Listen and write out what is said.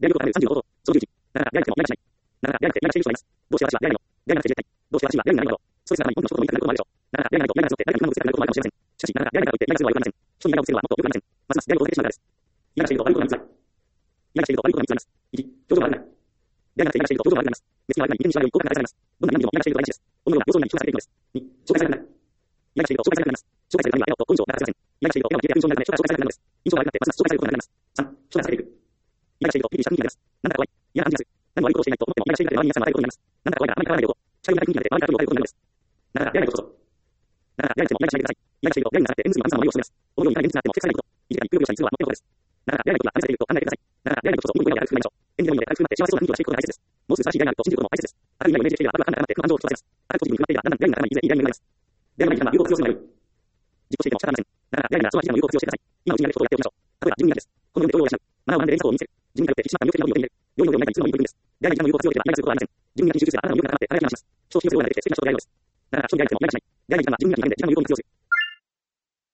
であることがある35度、その11、なら、であるても、やがしない。なら、であるて、やがしている人がいます。どうして私は、であるの、であるなくて絶対、どうして私は、であるなるのだろう。ストレスがあまり本当の人ともいかなることもあるでしょう。なら、であるなると、やがが募って、誰かに不満をぶつけたくなることもあるかもしれません。しかし、なら、であるからといって、やがするはよくありません。人にやがをぶつけるはもっとよくありません。ますます、であるを恐れてしまうからです。やがしていると悪いことが3つある。やがしていると悪いことが3つあります。1、表情が悪くなる。であるなくて、やがしていると表情が悪くなります。目つきが悪くなり、見てみしまうように効果が試されます。どんな意味でもやがしていると台無しです。このような様相になり評価されているのです。2、紹介されなくなる。やがしていると紹介されなくなります。紹介されるためには、笑顔と根性を流せません。やがしていると笑顔を消えて印象になるため、人が紹介されなくなるのです。印象が悪くなって、ますます紹介されることがなくなります。3、紹介されていく。やがしていると、ピリピリした雰囲気が出ます。なんだか怖い。嫌な感じがする。何も悪いことをしていないと思っても、やがしているだけで周りに皆さんが与えることになります。なんだか怖いがあまり変わらないでおこう。近寄りがない雰囲気が出て、周りから声をかけることになるのです。なら、であるなるとどうぞ。なら、であるても、やがしないでください。やがしていると、であるになって、縁結びのあんさんの迷いをしています。このように、いかに現実になっても、セクサイこと。いじかにぷよぷよしたりするのはもってのことです。なら、であることが試されていると考えてください。なら、であることこそ、いい声をやるくらいでしょう。縁起のいいので、回復になって幸せそうな雰囲気をしていくことが大切です。もうすぐ素晴らしいであると信じることも大切です。ある意味をイメージしていれば、あるはかなって、不安情を伝えます。あるポジティブに決まっていれば、だんだんであるにならない、いずれいいであるになります。であるまい時間は有効活用するのが良い。実行していても仕方ありません。なら、であるなら、その時間を有効活用してください。今のうちにやることをやっておきましょう。例えば、自分にやるです。このように動揺を養う。マナーを学んで連鎖を見せる。自分によって引き締まった魅力的な魅力を手に入れる。良いのではないかにするのもいい部分です。である時間の有効活用をしていれば、やがすることはありません。自分にやるに集中すれば、あなたの魅力が高まって、輝きが増します。人を信用するようなレベルで、素敵な人が得られるのです。なら、人に出会えてもやがしない。である時間は自分にやる時間で時間の有効に活用する。